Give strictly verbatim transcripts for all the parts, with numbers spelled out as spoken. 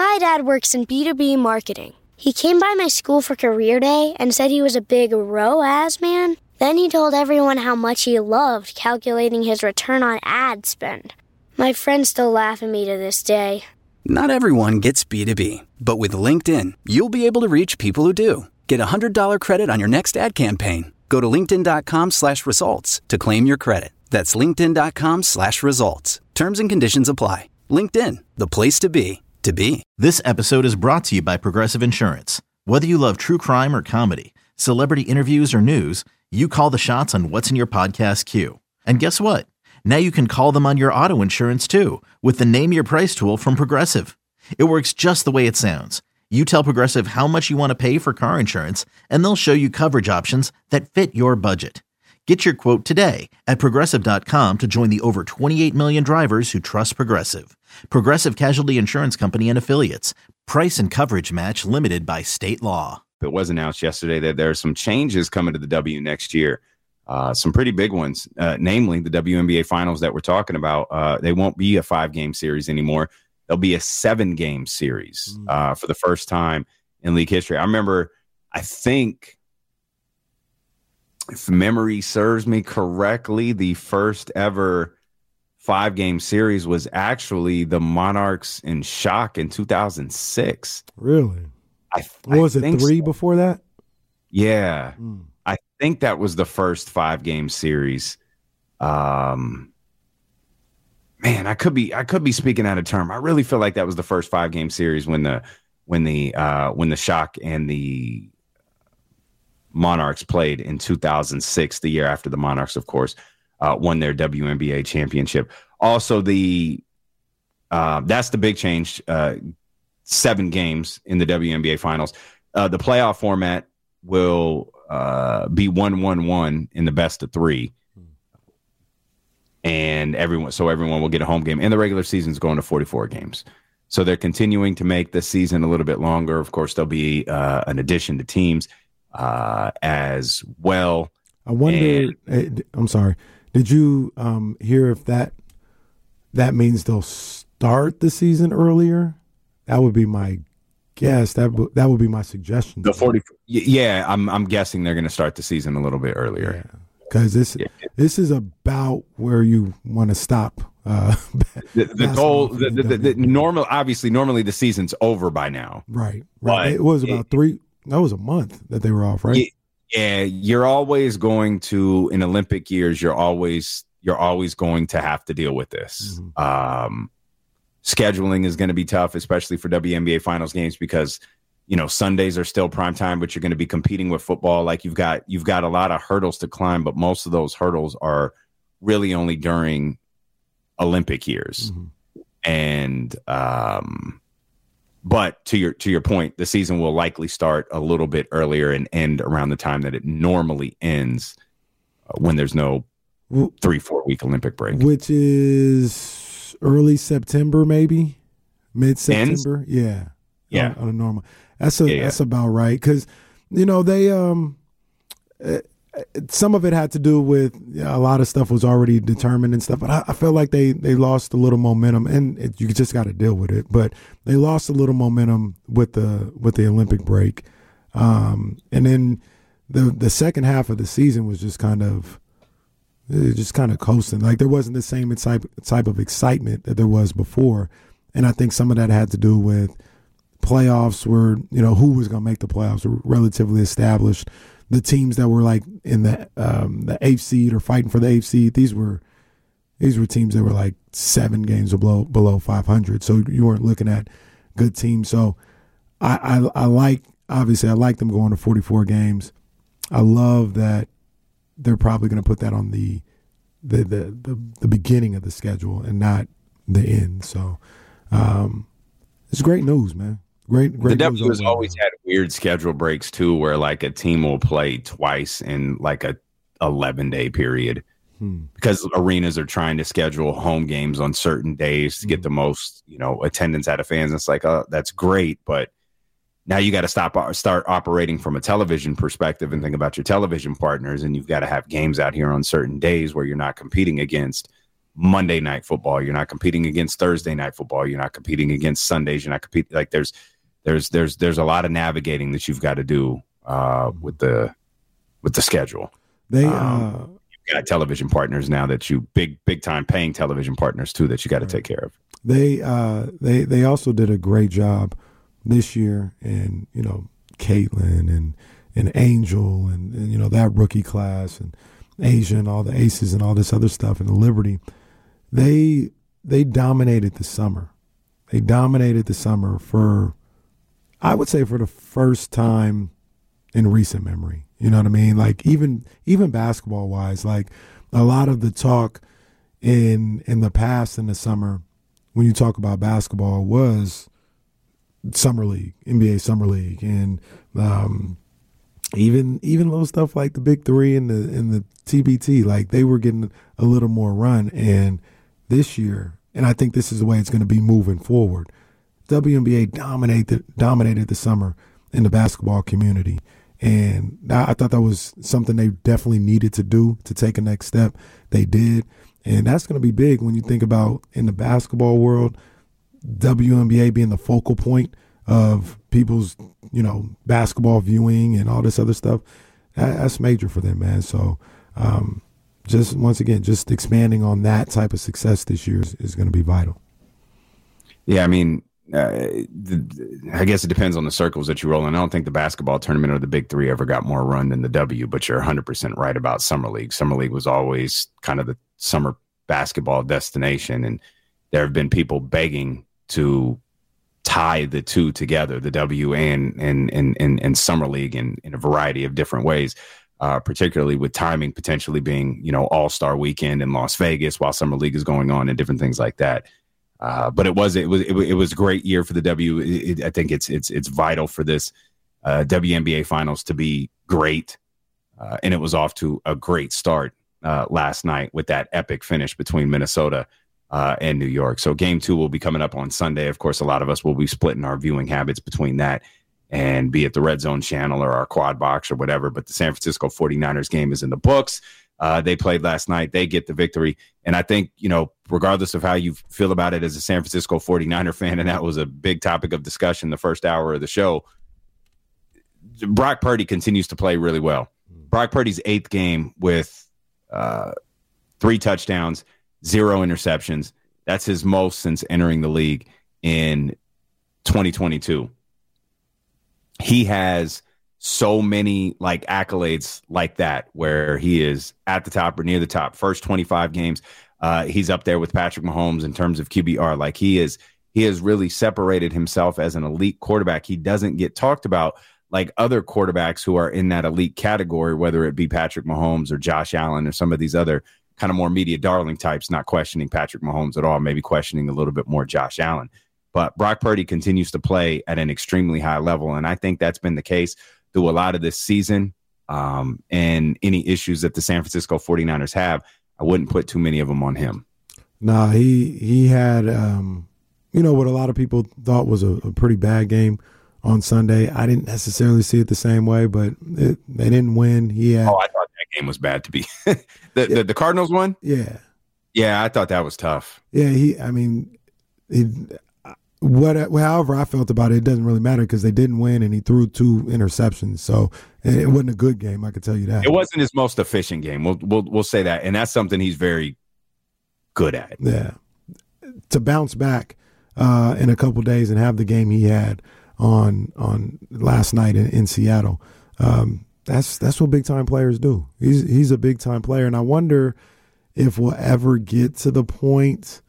My dad works in B two B marketing. He came by my school for career day and said he was a big R O A S man. Then he told everyone how much he loved calculating his return on ad spend. My friends still laugh at me to this day. Not everyone gets B two B, but with LinkedIn, you'll be able to reach people who do. Get a one hundred dollars credit on your next ad campaign. Go to linkedin.com slash results to claim your credit. That's linkedin.com slash results. Terms and conditions apply. LinkedIn, the place to be, to be. This episode is brought to you by Progressive Insurance. Whether you love true crime or comedy, celebrity interviews or news, you call the shots on what's in your podcast queue. And guess what? Now you can call them on your auto insurance too with the Name Your Price tool from Progressive. It works just the way it sounds. You tell Progressive how much you want to pay for car insurance, and they'll show you coverage options that fit your budget. Get your quote today at Progressive dot com to join the over twenty-eight million drivers who trust Progressive. Progressive Casualty Insurance Company and Affiliates. Price and coverage match limited by state law. It was announced yesterday that there are some changes coming to the W next year. Uh, some pretty big ones, uh, namely the W N B A Finals that we're talking about. Uh, they won't be a five-game series anymore. They'll be a seven-game series uh, for the first time in league history. I remember, I think, if memory serves me correctly, the first ever five-game series was actually the Monarchs in Shock in two thousand six. Really? I, what was I it, three so. before that? Yeah. Mm. I think that was the first five-game series. Um, man, I could be I could be speaking out of term. I really feel like that was the first five-game series when the when the uh, when the Shock and the Monarchs played in two thousand six, the year after the Monarchs, of course, uh, won their W N B A championship. Also, the uh, that's the big change. Uh, seven games in the W N B A Finals. Uh, the playoff format will uh, be one one one in the best of three, and everyone so everyone will get a home game. And the regular season is going to forty-four games. So they're continuing to make the season a little bit longer. Of course, there'll be uh, an addition to teams uh as well. I wonder and, I'm sorry, did you um hear if that that means they'll start the season earlier? That would be my guess. That that would be my suggestion. The forty yeah, I'm I'm guessing they're going to start the season a little bit earlier. Yeah. Cuz this yeah. this is about where you want to stop uh the, the goal the, the, the, the normal obviously normally the season's over by now. Right. Right. It was about it, three That was a month that they were off, right? Yeah, you're always going to in Olympic years. You're always you're always going to have to deal with this. Mm-hmm. Um, scheduling is going to be tough, especially for W N B A Finals games, because you know Sundays are still prime time, but you're going to be competing with football. Like you've got you've got a lot of hurdles to climb, but most of those hurdles are really only during Olympic years, mm-hmm. and um. But to your to your point, the season will likely start a little bit earlier and end around the time that it normally ends, uh, when there's no three four week Olympic break, which is early September, maybe mid September. Yeah, yeah, on, on a normal. That's a yeah, that's yeah. about right, because you know they um. Uh, some of it had to do with yeah, a lot of stuff was already determined and stuff, but I, I felt like they, they lost a little momentum, and it, you just got to deal with it. But they lost a little momentum with the with the Olympic break, um, and then the the second half of the season was just kind of just kind of coasting. Like there wasn't the same type type of excitement that there was before, and I think some of that had to do with playoffs, where you know who was going to make the playoffs were relatively established. The teams that were like in the um, the eighth seed or fighting for the eighth seed, these were these were teams that were like seven games below below five hundred. So you weren't looking at good teams. So I, I I like obviously I like them going to forty-four games. I love that they're probably going to put that on the the, the the the beginning of the schedule and not the end. So um, it's great news, man. Great, great. The W has always had weird schedule breaks too, where like a team will play twice in like a eleven day period, hmm. because arenas are trying to schedule home games on certain days to hmm. get the most, you know, attendance out of fans. It's like, oh, that's great, but now you got to stop, start operating from a television perspective and think about your television partners, and you've got to have games out here on certain days where you're not competing against Monday night football. You're not competing against Thursday night football. You're not competing against Sundays. You're not competing like there's there's there's there's a lot of navigating that you've got to do uh, with the with the schedule. They um, uh, you've got television partners now that you big big time paying television partners too that you got to take care of. They uh, they they also did a great job this year, and you know Caitlin and and Angel and, and you know that rookie class and Asia and all the aces and all this other stuff and the Liberty. They they dominated the summer. They dominated the summer for, I would say, for the first time in recent memory. You know what I mean? Like even even basketball wise, like a lot of the talk in in the past in the summer when you talk about basketball was Summer League, N B A Summer League, and um, even even little stuff like the Big Three and the and the T B T. Like they were getting a little more run, and this year, and I think this is the way it's going to be moving forward. W N B A dominated dominated the summer in the basketball community, and I thought that was something they definitely needed to do to take a next step. They did, and that's going to be big when you think about in the basketball world, W N B A being the focal point of people's, you know, basketball viewing and all this other stuff. That, that's major for them, man. So, um, just once again, just expanding on that type of success this year is, is going to be vital. Yeah, I mean, uh, the, I guess it depends on the circles that you roll in. I don't think the basketball tournament or the Big Three ever got more run than the W, but you're one hundred percent right about Summer League. Summer League was always kind of the summer basketball destination, and there have been people begging to tie the two together, the W and and and and, and Summer League in, in a variety of different ways. Uh, particularly with timing potentially being, you know, All-Star Weekend in Las Vegas while Summer League is going on and different things like that. Uh, but it was it was it, it was a great year for the W. It, it, I think it's it's it's vital for this uh, W N B A Finals to be great, uh, and it was off to a great start uh, last night with that epic finish between Minnesota uh, and New York. So Game Two will be coming up on Sunday. Of course, a lot of us will be splitting our viewing habits between that and be it the Red Zone channel or our quad box or whatever. But the San Francisco forty-niners game is in the books. Uh, they played last night. They get the victory. And I think, you know, regardless of how you feel about it as a San Francisco forty-niner fan, and that was a big topic of discussion the first hour of the show, Brock Purdy continues to play really well. Brock Purdy's eighth game with uh, three touchdowns, zero interceptions. That's his most since entering the league in twenty twenty-two. He has so many like accolades like that where he is at the top or near the top. First twenty-five games, uh, he's up there with Patrick Mahomes in terms of Q B R. Like he is, he has really separated himself as an elite quarterback. He doesn't get talked about like other quarterbacks who are in that elite category, whether it be Patrick Mahomes or Josh Allen or some of these other kind of more media darling types, not questioning Patrick Mahomes at all, maybe questioning a little bit more Josh Allen. But Brock Purdy continues to play at an extremely high level, and I think that's been the case through a lot of this season. Um, and any issues that the San Francisco forty-niners have, I wouldn't put too many of them on him. Nah, he he had, um, you know, what a lot of people thought was a, a pretty bad game on Sunday. I didn't necessarily see it the same way, but it, they didn't win. He had. Oh, I thought that game was bad to be. the, yeah. the the Cardinals won? Yeah. Yeah, I thought that was tough. Yeah, he. I mean, he. What, however I felt about it, it doesn't really matter because they didn't win and he threw two interceptions. So it wasn't a good game, I can tell you that. It wasn't his most efficient game. We'll we'll we'll say that, and that's something he's very good at. Yeah, to bounce back uh, in a couple days and have the game he had on on last night in, in Seattle. Um, that's that's what big time players do. He's he's a big time player, and I wonder if we'll ever get to the point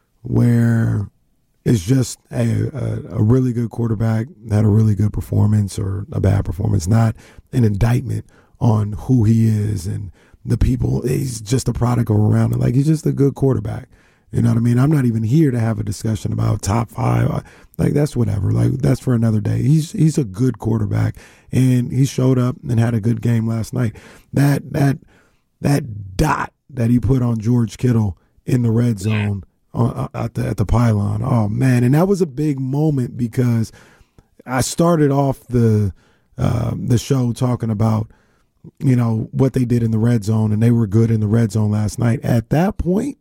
where it's just a, a, a really good quarterback had a really good performance or a bad performance, not an indictment on who he is and the people. He's just a product around it. Like, he's just a good quarterback. You know what I mean? I'm not even here to have a discussion about top five. Like, that's whatever. Like, that's for another day. He's he's a good quarterback, and he showed up and had a good game last night. That that that dot that he put on George Kittle in the red zone on, at the at the pylon. Oh man, and that was a big moment because I started off the uh, the show talking about, you know, what they did in the red zone, and they were good in the red zone last night. At that point,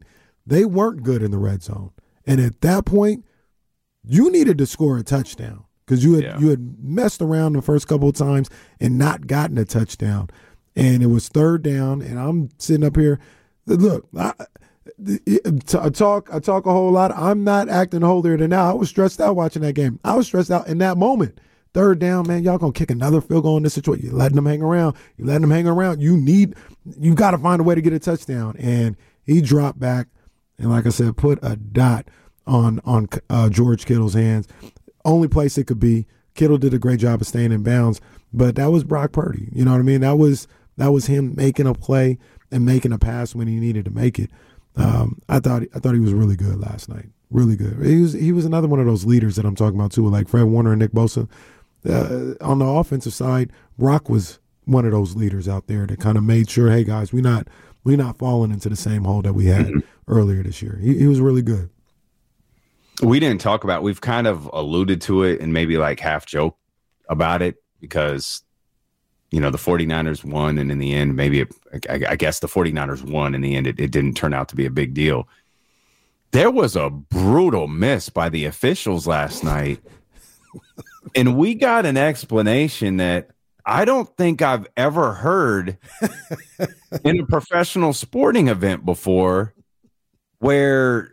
they weren't good in the red zone. And at that point, you needed to score a touchdown because you had yeah. you had messed around the first couple of times and not gotten a touchdown. And it was third down, and I'm sitting up here. Look, I, I talk I talk a whole lot. I'm not acting holier than thou. I was stressed out watching that game. I was stressed out in that moment. Third down, man, y'all going to kick another field goal in this situation. You're letting them hang around. You're letting them hang around. You need – you've got to find a way to get a touchdown. And he dropped back and, like I said, put a dot on on uh, George Kittle's hands. Only place it could be. Kittle did a great job of staying in bounds, but that was Brock Purdy. You know what I mean? That was that was him making a play and making a pass when he needed to make it. Um, I thought I thought he was really good last night. Really good. He was he was another one of those leaders that I'm talking about too, like Fred Warner and Nick Bosa. Uh, on the offensive side, Brock was one of those leaders out there that kind of made sure, hey guys, we not we not falling into the same hole that we had mm-hmm. earlier this year. He, he was really good. We didn't talk about. We've kind of alluded to it and maybe like half joke about it because you know the 49ers won, and in the end, maybe it, I, I guess the 49ers won. In the end, it, it didn't turn out to be a big deal. There was a brutal miss by the officials last night. And we got an explanation that I don't think I've ever heard in a professional sporting event before, where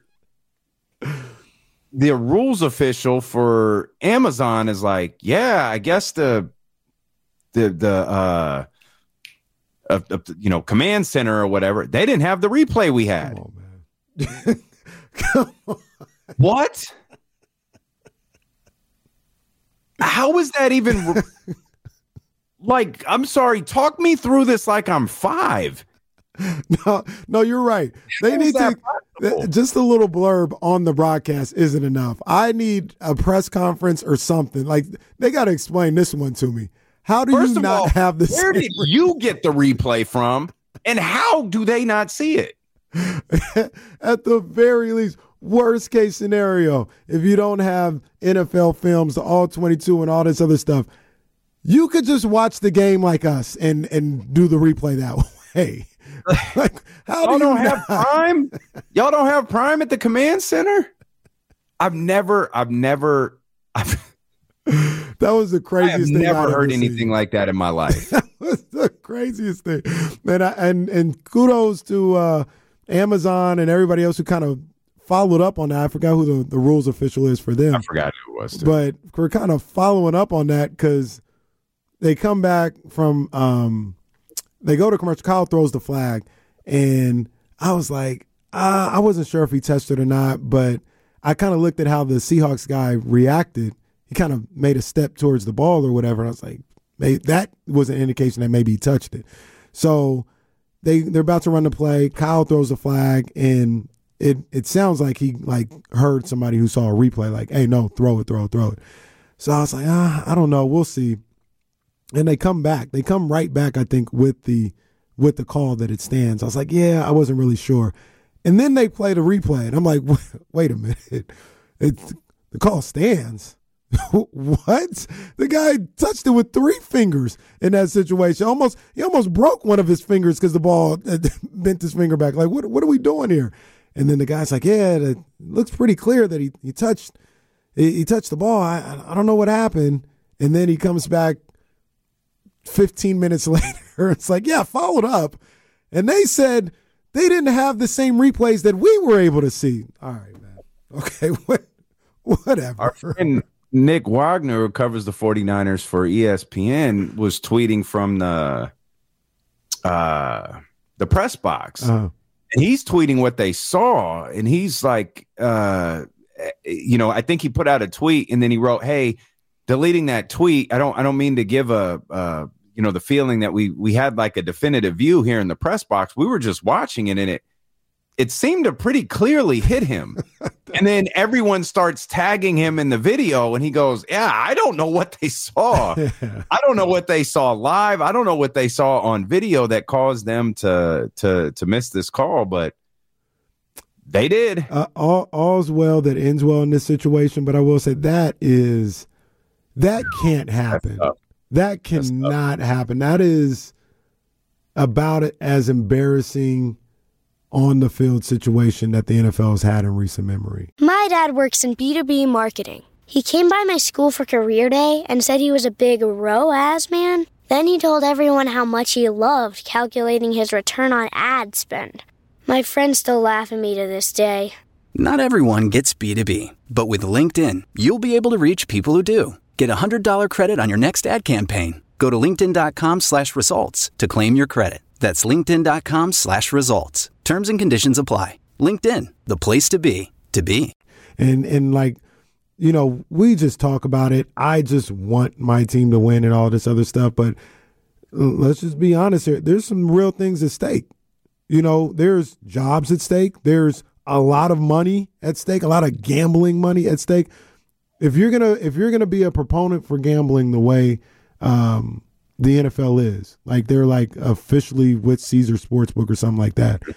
the rules official for Amazon is like, yeah, I guess the the the uh, uh, uh you know command center or whatever, they didn't have the replay we had. Come on, man. Come on. What? How is that even re- like, I'm sorry, talk me through this like I'm five. No, no, you're right. They How need to possible? Just a little blurb on the broadcast isn't enough. I need a press conference or something. Like, they got to explain this one to me. How do First you not all, have this? Where did re- you get the replay from? And how do they not see it? At the very least, worst case scenario, if you don't have N F L films, the all twenty-two and all this other stuff, you could just watch the game like us and and do the replay that way. Like, how Y'all do don't you have not? Prime? Y'all don't have Prime at the command center? I've never, I've never, I've, that was the craziest I've thing. Never I've heard ever anything seen. like that in my life. That was the craziest thing, man. I, and and kudos to uh, Amazon and everybody else who kind of followed up on that. I forgot who the, the rules official is for them. I forgot who it was, too. But we're kind of following up on that because they come back from um, they go to commercial. Kyle throws the flag, and I was like, uh, I wasn't sure if he touched it or not, but I kind of looked at how the Seahawks guy reacted. He kind of made a step towards the ball or whatever. And I was like, maybe that was an indication that maybe he touched it. So they they're about to run the play. Kyle throws the flag, and it it sounds like he like heard somebody who saw a replay, like, hey, no, throw it, throw it, throw it. So I was like, ah, I don't know, we'll see. And they come back. They come right back, I think, with the with the call that it stands. I was like, yeah, I wasn't really sure. And then they play the replay, and I'm like, wait a minute, it's the call stands. What? The guy touched it with three fingers in that situation. Almost, he almost broke one of his fingers because the ball bent his finger back. Like, what? What are we doing here? And then the guy's like, yeah, it looks pretty clear that he he touched he, he touched the ball. I I don't know what happened. And then he comes back fifteen minutes later. It's like, yeah, followed up, and they said they didn't have the same replays that we were able to see. All right, man. Okay, what? Whatever. Our friend Nick Wagner, who covers the 49ers for E S P N, was tweeting from the uh, the press box. Uh-huh. And he's tweeting what they saw. And he's like, uh, you know, I think he put out a tweet and then he wrote, hey, deleting that tweet. I don't I don't mean to give a, uh, you know, the feeling that we we had like a definitive view here in the press box. We were just watching it and it it seemed to pretty clearly hit him. And then everyone starts tagging him in the video and he goes, yeah, I don't know what they saw. I don't know what they saw live. I don't know what they saw on video that caused them to to to miss this call, but they did. Uh, all, all's well that ends well in this situation, but I will say that is that can't happen. That cannot happen. That is about as embarrassing on the field situation that the N F L has had in recent memory. My dad works in B two B marketing. He came by my school for career day and said he was a big R O A S man. Then he told everyone how much he loved calculating his return on ad spend. My friends still laugh at me to this day. Not everyone gets B two B, but with LinkedIn, you'll be able to reach people who do. Get a one hundred dollars credit on your next ad campaign. Go to linkedin.com slash results to claim your credit. That's linkedin.com slash results. Terms and conditions apply. LinkedIn, the place to be, to be. And, and like, you know, we just talk about it. I just want my team to win and all this other stuff. But let's just be honest here. There's some real things at stake. You know, there's jobs at stake. There's a lot of money at stake, a lot of gambling money at stake. If you're gonna if you're gonna be a proponent for gambling the way um, the N F L is, like they're like officially with Caesar Sportsbook or something like that,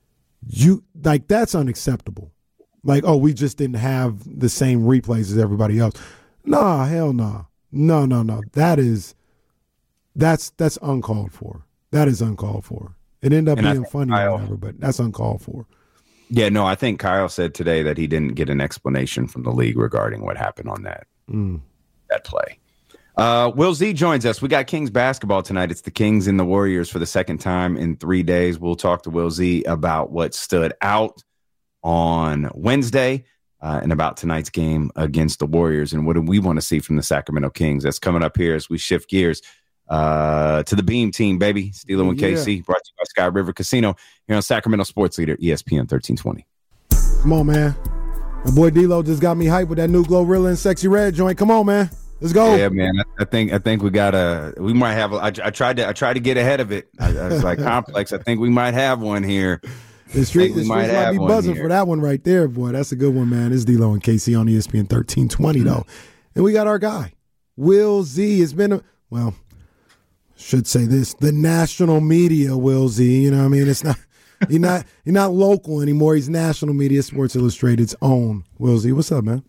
you like that's unacceptable. Like, oh, we just didn't have the same replays as everybody else. Nah, hell nah. No, no, no. That is that's that's uncalled for. That is uncalled for. It ended up and being funny Kyle, or whatever, but that's uncalled for. Yeah, no, I think Kyle said today that he didn't get an explanation from the league regarding what happened on that mm. that play. Uh, Will Z joins us. We got Kings basketball tonight. It's the Kings and the Warriors for the second time in three days. We'll talk to Will Z about what stood out on Wednesday uh, and about tonight's game against the Warriors and what do we want to see from the Sacramento Kings. That's coming up here as we shift gears uh, to the Beam Team, baby. Steelo and yeah. K C, brought to you by Sky River Casino here on Sacramento Sports Leader, E S P N thirteen twenty. Come on, man. My boy D-Lo just got me hyped with that new Glorilla and Sexy Red joint. Come on, man. Let's go. Yeah, man. I, I think I think we gotta. We might have. I, I tried to. I tried to get ahead of it. I, I was like complex. I think we might have one here. The street, the might, might be buzzing for that one right there, boy. That's a good one, man. It's D-Lo and K C on E S P N thirteen twenty, though. And we got our guy, Will Z. It's been, a, well, should say this, the national media, Will Z. You know what I mean? It's not, he's not, he's not local anymore. He's national media, Sports Illustrated's own Will Z. What's up, man?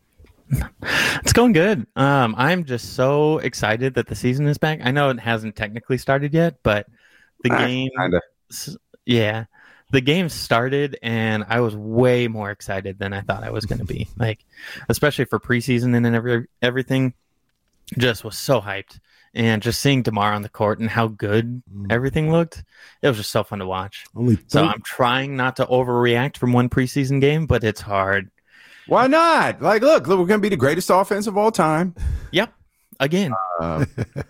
It's going good. Um, I'm just so excited that the season is back. I know it hasn't technically started yet, but the uh, game, kinda. yeah. The game started, and I was way more excited than I thought I was going to be. Like, especially for preseason and every everything, just was so hyped. And just seeing DeMar on the court and how good everything looked, it was just so fun to watch. Only so I'm trying not to overreact from one preseason game, but it's hard. Why not? Like, look, look we're going to be the greatest offense of all time. Yep. Again. Uh,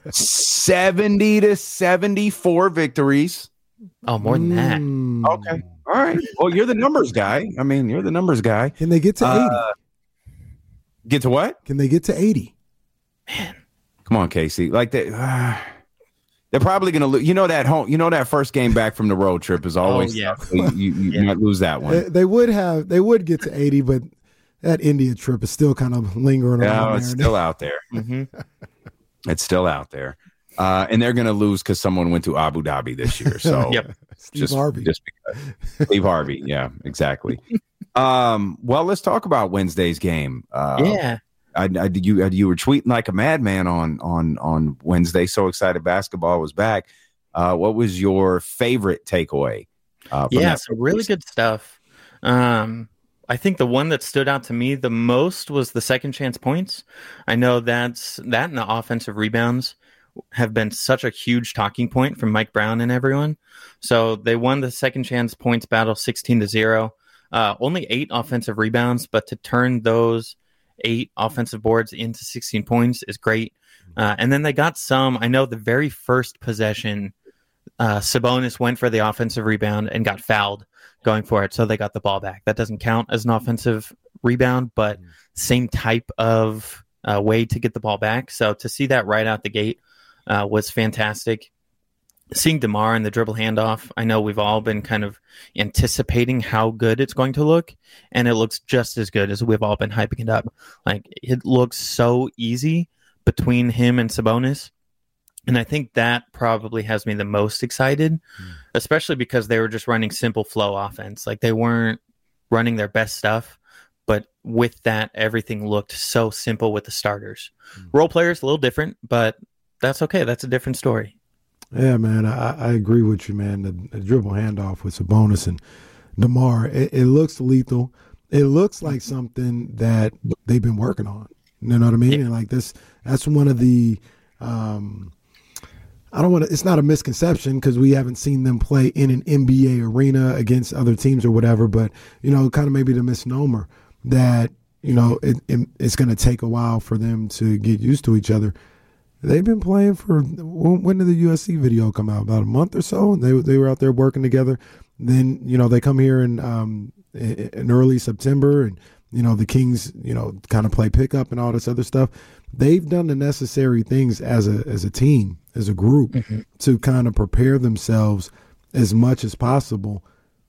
seventy to seventy-four victories. Oh, more than that. Mm. Okay. All right. Well, you're the numbers guy. I mean, you're the numbers guy. Can they get to uh, eighty? Get to what? Can they get to eighty? Man. Come on, Casey. Like that. Uh, they're probably going to lose. You know that home. You know that first game back from the road trip is always. Oh, yeah. You, you, you yeah. might lose that one. They, they would have. They would get to eighty, but that India trip is still kind of lingering yeah, around. It's there. still out there. Mm-hmm. It's still out there. Uh, and they're going to lose because someone went to Abu Dhabi this year. So yep. Steve just, Harvey. Just because. Steve Harvey. Yeah, exactly. um, well, let's talk about Wednesday's game. Uh, yeah. I, I, you, you were tweeting like a madman on, on, on Wednesday. So excited basketball was back. Uh, what was your favorite takeaway? Uh, from yeah, so really good stuff. Um, I think the one that stood out to me the most was the second chance points. I know that's that and the offensive rebounds have been such a huge talking point from Mike Brown and everyone. So they won the second chance points battle sixteen to zero. Uh, only eight offensive rebounds, but to turn those eight offensive boards into sixteen points is great. Uh, and then they got some, I know the very first possession, uh, Sabonis went for the offensive rebound and got fouled going for it. So they got the ball back. That doesn't count as an offensive rebound, but same type of uh, way to get the ball back. So to see that right out the gate uh, was fantastic. Seeing DeMar in the dribble handoff, I know we've all been kind of anticipating how good it's going to look, and it looks just as good as we've all been hyping it up. Like, it looks so easy between him and Sabonis. And I think that probably has me the most excited, mm. especially because they were just running simple flow offense. Like, they weren't running their best stuff, but with that, everything looked so simple with the starters. Mm. Role players, a little different, but that's okay. That's a different story. Yeah, man, I, I agree with you, man. The, the dribble handoff was a bonus. And DeMar. It, it looks lethal. It looks like something that they've been working on. You know what I mean? And like this, that's one of the. Um, I don't want to. It's not a misconception because we haven't seen them play in an N B A arena against other teams or whatever. But you know, kind of maybe the misnomer that you know it, it, it's going to take a while for them to get used to each other. They've been playing for. When did the U S C video come out? About a month or so. They they were out there working together. Then you know they come here in um, in early September, and you know the Kings you know kind of play pickup and all this other stuff. They've done the necessary things as a as a team, as a group, mm-hmm. to kind of prepare themselves as much as possible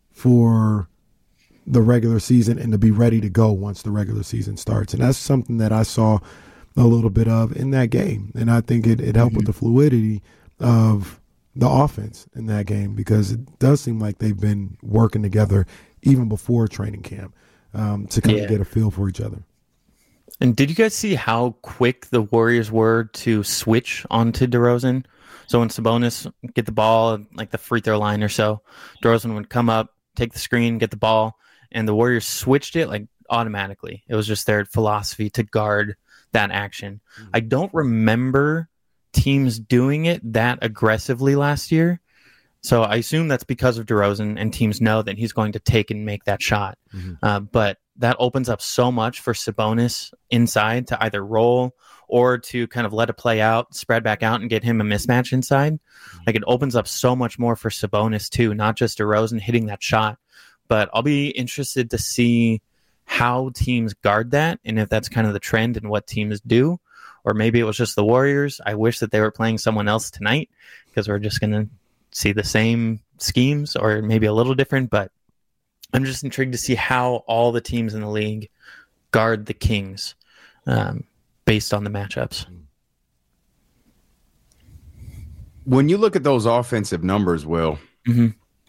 for the regular season and to be ready to go once the regular season starts. And that's something that I saw a little bit of in that game. And I think it, it helped mm-hmm. with the fluidity of the offense in that game because it does seem like they've been working together even before training camp um, to kind yeah. of get a feel for each other. And did you guys see how quick the Warriors were to switch onto DeRozan? So when Sabonis get the ball, like the free throw line or so, DeRozan would come up, take the screen, get the ball, and the Warriors switched it like automatically. It was just their philosophy to guard that action. Mm-hmm. I don't remember teams doing it that aggressively last year. So I assume that's because of DeRozan and teams know that he's going to take and make that shot. Mm-hmm. Uh, but that opens up so much for Sabonis inside to either roll or to kind of let it play out, spread back out and get him a mismatch inside. Mm-hmm. Like it opens up so much more for Sabonis too, not just DeRozan hitting that shot. But I'll be interested to see how teams guard that and if that's kind of the trend and what teams do. Or maybe it was just the Warriors. I wish that they were playing someone else tonight because we're just going to see the same schemes or maybe a little different. But I'm just intrigued to see how all the teams in the league guard the Kings um, based on the matchups. When you look at those offensive numbers, Will, mm-hmm.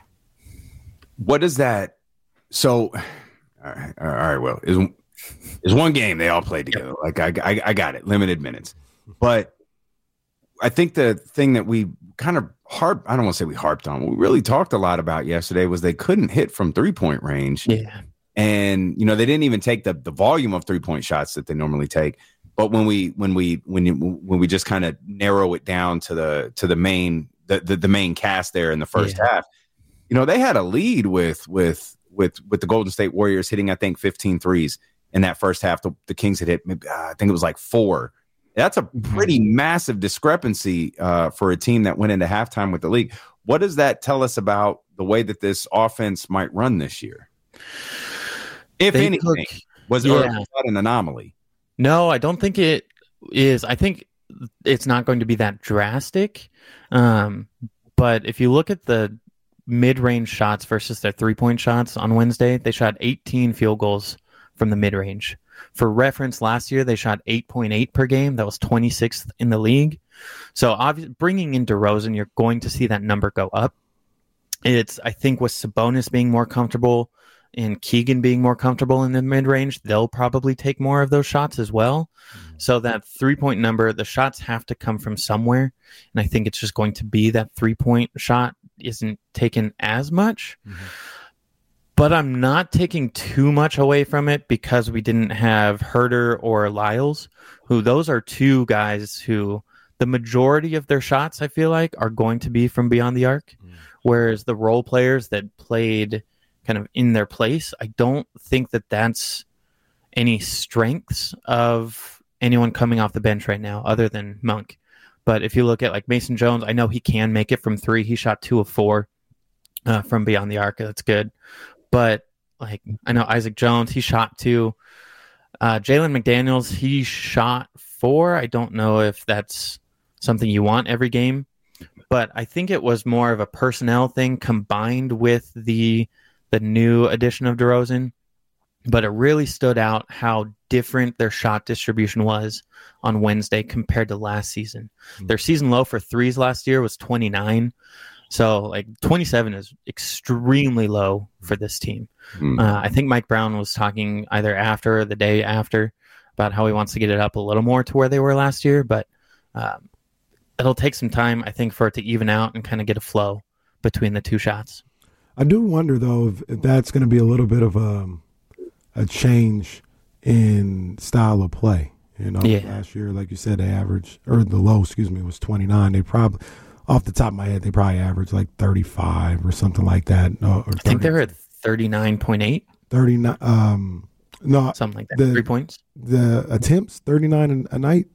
what is that? So, all right, all right Will, is is one game they all played together. Like I, I, I got it, limited minutes. But I think the thing that we kind of harp, I don't want to say we harped on, what we really talked a lot about yesterday was they couldn't hit from three-point range. Yeah. And, you know, they didn't even take the, the volume of three-point shots that they normally take. But when we when we when you, when we just kind of narrow it down to the to the main the, the, the main cast there in the first yeah. half, you know, they had a lead with with with with the Golden State Warriors hitting, I think, fifteen threes in that first half. The, the Kings had hit, maybe, uh, I think it was like four. That's a pretty mm-hmm. massive discrepancy uh, for a team that went into halftime with the league. What does that tell us about the way that this offense might run this year? If they anything, took, was, yeah. or was that an anomaly? No, I don't think it is. I think it's not going to be that drastic. Um, but if you look at the mid-range shots versus their three-point shots on Wednesday, they shot eighteen field goals from the mid-range. For reference, last year they shot eight point eight per game. That was twenty-sixth in the league. So obviously, bringing in DeRozan, you're going to see that number go up. It's, I think, with Sabonis being more comfortable and Keegan being more comfortable in the mid-range, they'll probably take more of those shots as well. Mm-hmm. So that three-point number, the shots have to come from somewhere. And I think it's just going to be that three-point shot isn't taken as much. Mm-hmm. But I'm not taking too much away from it because we didn't have Herter or Lyles, who those are two guys who the majority of their shots, I feel like, are going to be from beyond the arc. Mm. Whereas the role players that played kind of in their place, I don't think that that's any strengths of anyone coming off the bench right now other than Monk. But if you look at like Mason Jones, I know he can make it from three. He shot two of four uh, from beyond the arc. That's good. But like I know Isaac Jones, he shot two. Uh, Jalen McDaniels, he shot four. I don't know if that's something you want every game, but I think it was more of a personnel thing combined with the the new addition of DeRozan. But it really stood out how different their shot distribution was on Wednesday compared to last season. Mm-hmm. Their season low for threes last year was twenty-nine. So, like, twenty-seven is extremely low for this team. Mm. Uh, I think Mike Brown was talking either after or the day after about how he wants to get it up a little more to where they were last year. But um, it'll take some time, I think, for it to even out and kind of get a flow between the two shots. I do wonder though if, if that's going to be a little bit of a a change in style of play. You know, yeah. last year, like you said, they averaged, or the low, excuse me, was twenty-nine. They probably, off the top of my head, they probably averaged like thirty-five or something like that. Or I think they were at thirty-nine point eight. thirty-nine, um, no, something like that. The, Three points. The attempts, thirty-nine a, a night.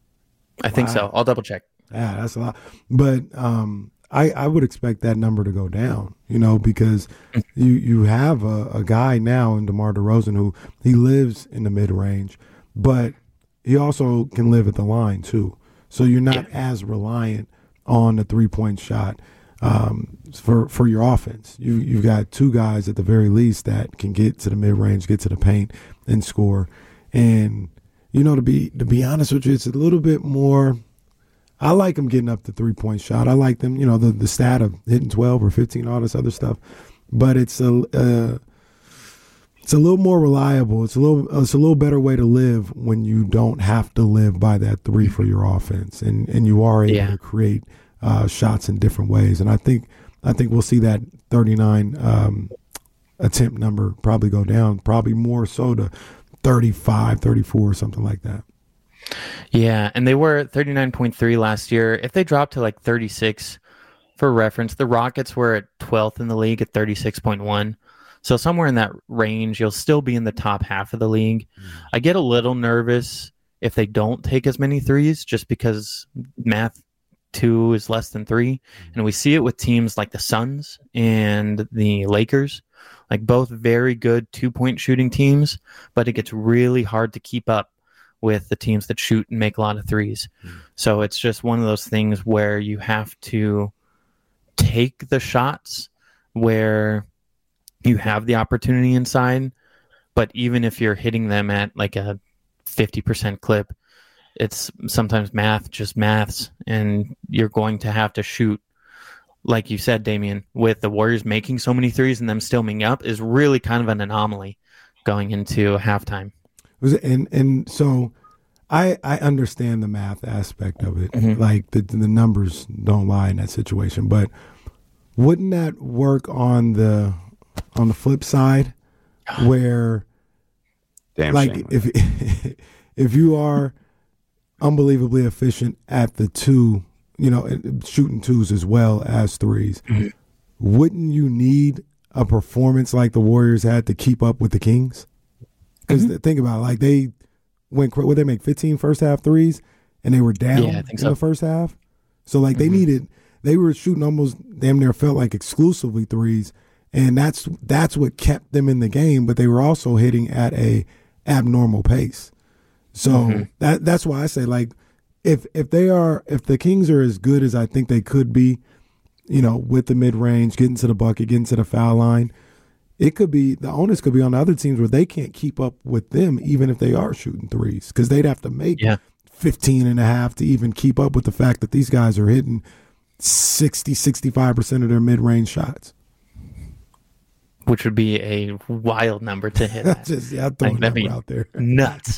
I think wow. so. I'll double check. Yeah, that's a lot. But um, I, I would expect that number to go down, you know, because you you have a, a guy now in DeMar DeRozan who he lives in the mid range, but he also can live at the line too. So you're not yeah. as reliant on the three point shot um, for for your offense. You you've got two guys at the very least that can get to the mid range, get to the paint, and score. And you know, to be to be honest with you, it's a little bit more. I like them getting up the three point shot. I like them, you know, the the stat of hitting twelve or fifteen, all this other stuff. But it's a uh, it's a little more reliable. It's a little it's a little better way to live when you don't have to live by that three for your offense, and and you are able yeah. to create uh, shots in different ways. And I think I think we'll see that thirty-nine um, attempt number probably go down, probably more so to thirty-five, thirty-four, something like that. Yeah, and they were at thirty-nine point three last year. If they dropped to like thirty-six, for reference, the Rockets were at twelfth in the league at thirty-six point one. So somewhere in that range, you'll still be in the top half of the league. Mm. I get a little nervous if they don't take as many threes, just because math two is less than three. Mm. And we see it with teams like the Suns and the Lakers, like both very good two-point shooting teams, but it gets really hard to keep up with the teams that shoot and make a lot of threes. Mm. So it's just one of those things where you have to take the shots where you have the opportunity inside, but even if you're hitting them at like a fifty percent clip, it's sometimes math just maths, and you're going to have to shoot. Like you said, Damian, with the Warriors making so many threes and them still being up is really kind of an anomaly going into halftime. And and so I I understand the math aspect of it. Mm-hmm. Like the the numbers don't lie in that situation, but wouldn't that work on the on the flip side, where Damn like shame. if if you are unbelievably efficient at the two, you know, shooting twos as well as threes, mm-hmm. wouldn't you need a performance like the Warriors had to keep up with the Kings? Because mm-hmm. think about it, like they went, would they make fifteen first half threes, and they were down yeah, I think in so. the first half? So like mm-hmm. they needed, they were shooting almost damn near felt like exclusively threes, and that's that's what kept them in the game. But they were also hitting at a abnormal pace. So mm-hmm. that that's why I say, like, if if they are if the Kings are as good as I think they could be, you know, with the mid range, getting to the bucket, getting to the foul line, it could be the onus could be on the other teams where they can't keep up with them, even if they are shooting threes, because they'd have to make yeah. fifteen and a half to even keep up with the fact that these guys are hitting sixty, sixty-five percent of their mid range shots. Which would be a wild number to hit. Just, yeah, I'm throwing like, that out there. Nuts.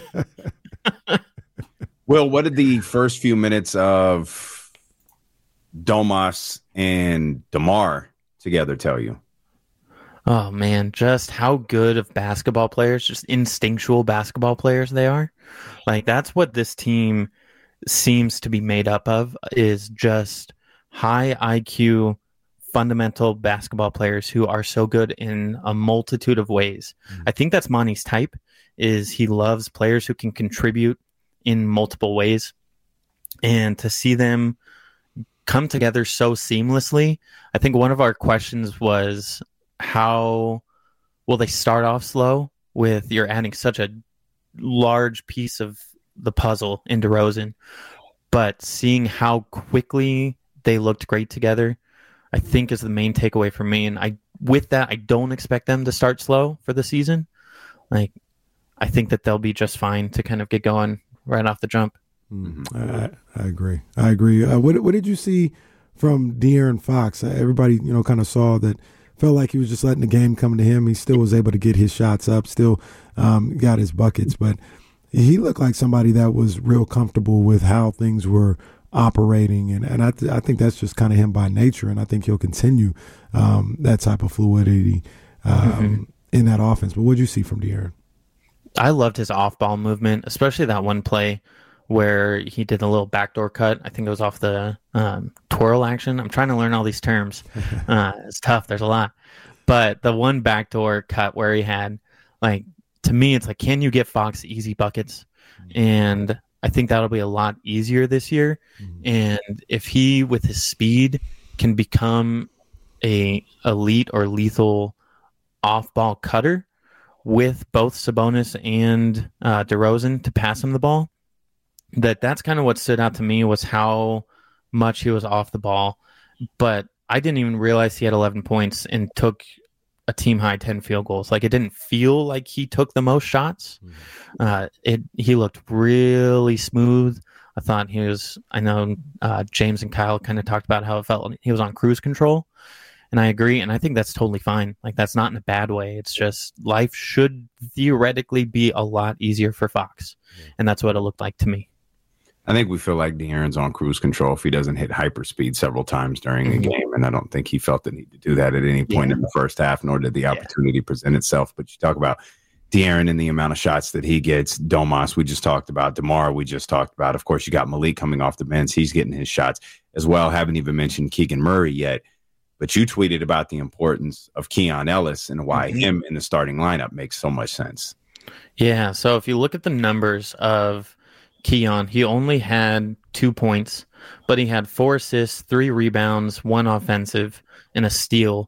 Will, what did the first few minutes of Domas and DeMar together tell you? Oh, man, just how good of basketball players, just instinctual basketball players they are. Like, that's what this team seems to be made up of, is just high I Q, fundamental basketball players who are so good in a multitude of ways. Mm-hmm. I think that's Monty's type, is he loves players who can contribute in multiple ways. And to see them come together so seamlessly, I think one of our questions was, how will they start off slow with you're adding such a large piece of the puzzle in DeRozan, but seeing how quickly they looked great together, I think is the main takeaway for me. And I, with that, I don't expect them to start slow for the season. Like, I think that they'll be just fine to kind of get going right off the jump. Mm-hmm. I, I agree. I agree. Uh, what, what did you see from De'Aaron Fox? Uh, everybody, you know, kind of saw that, felt like he was just letting the game come to him. He still was able to get his shots up, still um, got his buckets, but he looked like somebody that was real comfortable with how things were operating, and and I th- I think that's just kind of him by nature, and I think he'll continue um, that type of fluidity um, mm-hmm. in that offense. But what did you see from De'Aaron? I loved his off-ball movement, especially that one play where he did a little backdoor cut. I think it was off the um, twirl action. I'm trying to learn all these terms. Uh, it's tough. There's a lot. But the one backdoor cut where he had, like, to me, it's like, can you get Fox easy buckets? And I think that'll be a lot easier this year. Mm-hmm. And if he, with his speed, can become a elite or lethal off-ball cutter with both Sabonis and uh, DeRozan to pass him the ball, that that's kind of what stood out to me, was how much he was off the ball. But I didn't even realize he had eleven points and took a team high ten field goals. Like, it didn't feel like he took the most shots. Mm-hmm. Uh, it he looked really smooth. I thought he was, I know uh, James and Kyle kind of talked about how it felt he was on cruise control. And I agree. And I think that's totally fine. Like, that's not in a bad way. It's just life should theoretically be a lot easier for Fox. Yeah. And that's what it looked like to me. I think we feel like De'Aaron's on cruise control if he doesn't hit hyperspeed several times during the mm-hmm. game. And I don't think he felt the need to do that at any point yeah. in the first half, nor did the opportunity yeah. present itself. But you talk about De'Aaron and the amount of shots that he gets. Domas, we just talked about. DeMar, we just talked about. Of course, you got Malik coming off the bench. He's getting his shots as well. Haven't even mentioned Keegan Murray yet. But you tweeted about the importance of Keon Ellis and why mm-hmm. him in the starting lineup makes so much sense. Yeah, so if you look at the numbers of Keon, he only had two points, but he had four assists, three rebounds, one offensive, and a steal.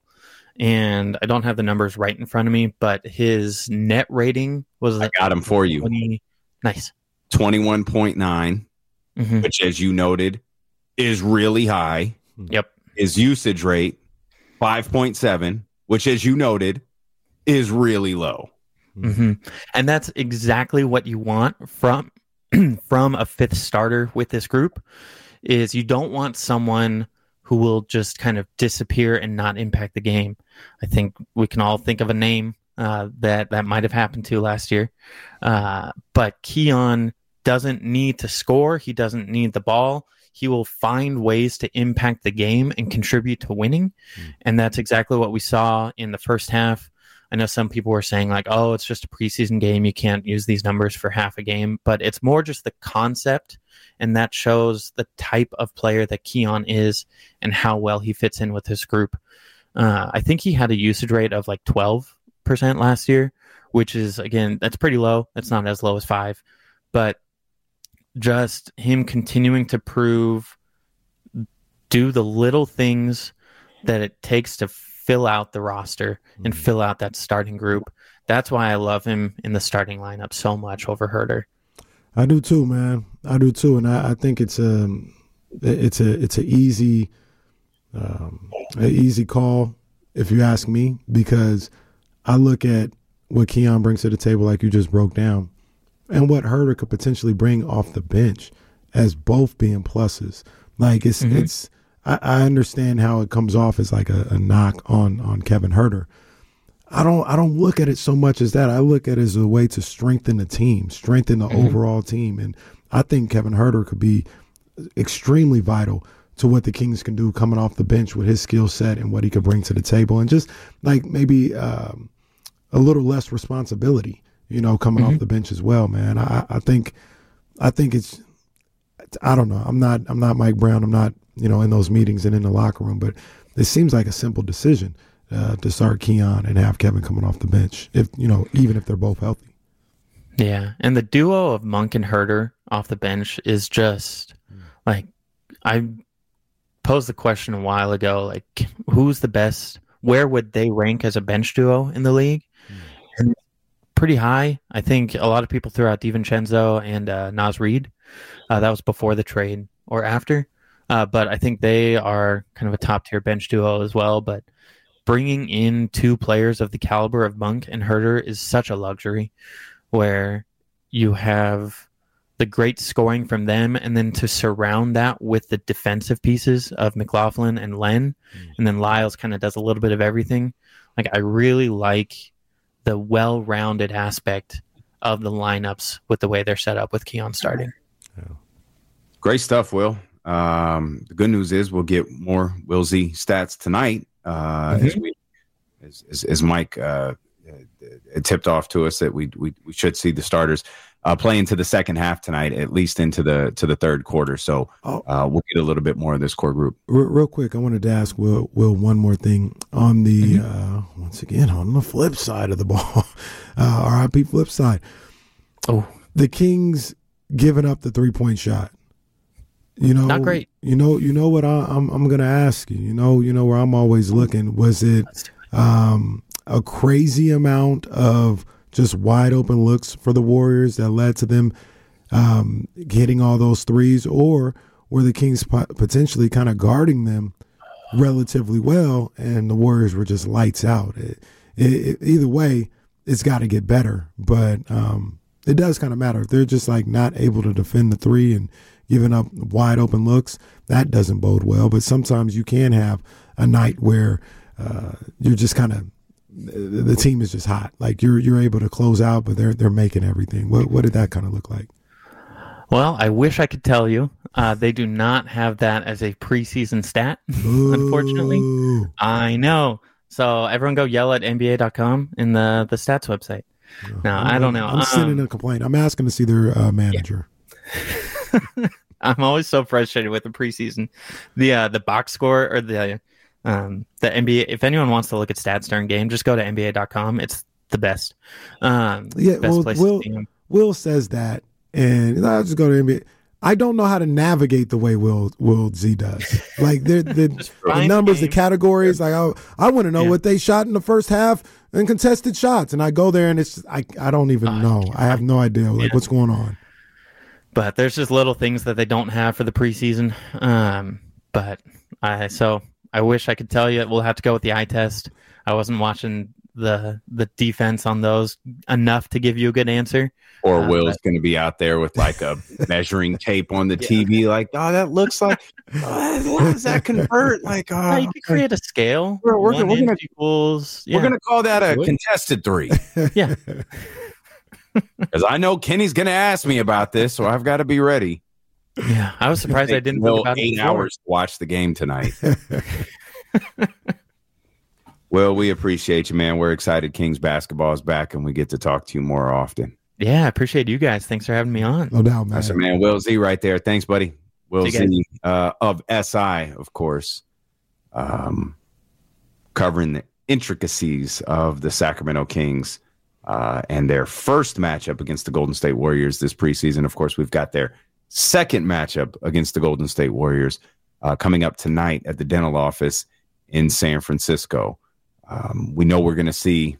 And I don't have the numbers right in front of me, but his net rating was... I got him for you. twenty Nice. twenty-one point nine, mm-hmm. which, as you noted, is really high. Yep. His usage rate, five point seven, which, as you noted, is really low. Mm-hmm. And that's exactly what you want from from a fifth starter with this group. Is you don't want someone who will just kind of disappear and not impact the game. I think we can all think of a name uh, that that might have happened to last year. Uh, but Keon doesn't need to score. He doesn't need the ball. He will find ways to impact the game and contribute to winning. Mm. And that's exactly what we saw in the first half. I know some people were saying, like, oh, it's just a preseason game. You can't use these numbers for half a game. But it's more just the concept, and that shows the type of player that Keon is and how well he fits in with his group. Uh, I think he had a usage rate of like twelve percent last year, which is, again, that's pretty low. That's not as low as five. But just him continuing to prove, do the little things that it takes to fill out the roster and fill out that starting group. That's why I love him in the starting lineup so much over Herter. I do too, man. I do too, and I, I think it's a it's a it's a easy um, an easy call if you ask me, because I look at what Keon brings to the table, like you just broke down, and what Herter could potentially bring off the bench as both being pluses. Like it's mm-hmm. it's. I, I understand how it comes off as like a, a knock on on Kevin Herter. I don't I don't look at it so much as that. I look at it as a way to strengthen the team, strengthen the mm-hmm. overall team. And I think Kevin Herter could be extremely vital to what the Kings can do coming off the bench with his skill set and what he could bring to the table. And just like maybe um, a little less responsibility, you know, coming mm-hmm. off the bench as well, man. I, I think I think it's I don't know. I'm not I'm not Mike Brown. I'm not, you know, in those meetings and in the locker room, but it seems like a simple decision uh, to start Keon and have Kevin coming off the bench, if, you know, even if they're both healthy. Yeah. And the duo of Monk and Herter off the bench is just mm. like, I posed the question a while ago, like, who's the best? Where would they rank as a bench duo in the league? Mm. And pretty high. I think a lot of people threw out DiVincenzo and uh, Naz Reid. Uh, that was before the trade or after. Uh, but I think they are kind of a top-tier bench duo as well. But bringing in two players of the caliber of Monk and Herter is such a luxury, where you have the great scoring from them, and then to surround that with the defensive pieces of McLaughlin and Len, mm. and then Lyles kind of does a little bit of everything. Like, I really like the well-rounded aspect of the lineups with the way they're set up with Keon starting. Yeah. Great stuff, Will. Um, the good news is we'll get more Will Z stats tonight, uh, mm-hmm. as we as, as, as Mike uh, tipped off to us that we we, we should see the starters uh, play into the second half tonight, at least into the to the third quarter. So uh, we'll get a little bit more of this core group. Real, real quick, I wanted to ask Will Will one more thing on the mm-hmm. uh, once again on the flip side of the ball, uh, R I P flip side. Oh, the Kings giving up the three point shot. You know, not great. You know, you know what I, I'm I'm gonna ask you. You know, you know where I'm always looking. Was it um, a crazy amount of just wide open looks for the Warriors that led to them um, hitting all those threes, or were the Kings potentially kind of guarding them relatively well, and the Warriors were just lights out? It, it, either way, it's got to get better, but um, it does kind of matter if they're just like not able to defend the three and giving up wide open looks. That doesn't bode well. But sometimes you can have a night where uh, you're just kind of the team is just hot. Like you're you're able to close out, but they're they're making everything. What what did that kind of look like? Well, I wish I could tell you. Uh, they do not have that as a preseason stat, unfortunately. I know. So everyone go yell at N B A dot com in the the stats website. No, I'm, I don't know. I'm um, sending a complaint. I'm asking to see their uh, manager. Yeah. I'm always so frustrated with the preseason, the uh, the box score or the um, the N B A. If anyone wants to look at stats during game, just go to N B A dot com. It's the best. Um, yeah, best well, place Will, to see them. Will says that, and I'll just go to N B A. I don't know how to navigate the way Will Will Z does. Like the the, the numbers, the categories. Like I I want to know yeah. what they shot in the first half and contested shots, and I go there and it's I I don't even uh, know. I have no idea like yeah. what's going on. But there's just little things that they don't have for the preseason. Um, but I so I wish I could tell you. We'll have to go with the eye test. I wasn't watching the the defense on those enough to give you a good answer. Or uh, Will's going to be out there with like a measuring tape on the yeah. T V, like, oh, that looks like. Oh, how does that convert? Like, oh, yeah, you could create a scale. We're, we're, we're going to equals. Yeah. We're going to call that a contested three. Yeah. Because I know Kenny's going to ask me about this, so I've got to be ready. Yeah, I was surprised I didn't think about eight hours to watch the game tonight. Well, we appreciate you, man. We're excited. Kings basketball is back, and we get to talk to you more often. Yeah, I appreciate you guys. Thanks for having me on. No doubt, man. That's a man, Will Z, right there. Thanks, buddy. Will Z uh, of S I, of course, um, covering the intricacies of the Sacramento Kings. Uh, and their first matchup against the Golden State Warriors this preseason. Of course, we've got their second matchup against the Golden State Warriors uh, coming up tonight at the dental office in San Francisco. Um, we know we're going to see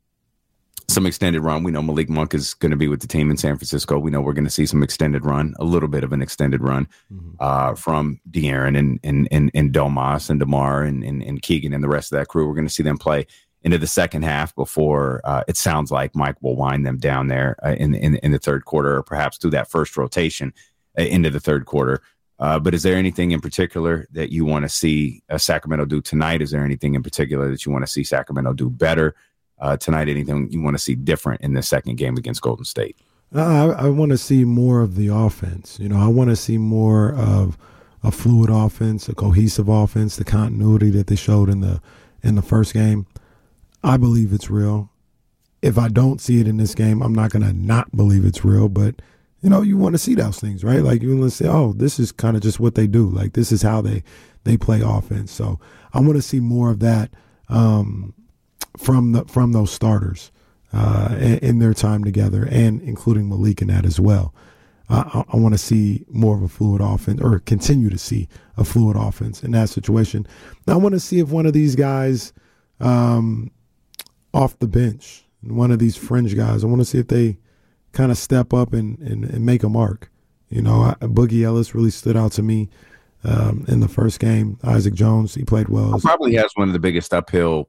some extended run. We know Malik Monk is going to be with the team in San Francisco. We know we're going to see some extended run, a little bit of an extended run mm-hmm. uh, from De'Aaron and, and, and, and Domas and DeMar and, and, and Keegan and the rest of that crew. We're going to see them play into the second half before uh, it sounds like Mike will wind them down there uh, in, in in the third quarter, or perhaps do that first rotation uh, into the third quarter. Uh, but is there anything in particular that you want to see uh, Sacramento do tonight? Is there anything in particular that you want to see Sacramento do better uh, tonight? Anything you want to see different in the second game against Golden State? I, I want to see more of the offense. You know, I want to see more of a fluid offense, a cohesive offense, the continuity that they showed in the in the first game. I believe it's real. If I don't see it in this game, I'm not going to not believe it's real. But, you know, you want to see those things, right? Like you want to say, oh, this is kind of just what they do. Like this is how they, they play offense. So I want to see more of that um, from the from those starters uh, in, in their time together, and including Malik in that as well. Uh, I, I want to see more of a fluid offense, or continue to see a fluid offense in that situation. Now, I want to see if one of these guys um, – off the bench, one of these fringe guys, I want to see if they kind of step up and, and, and make a mark. You know, I, Boogie Ellis really stood out to me um, in the first game. Isaac Jones, he played well. He probably has one of the biggest uphill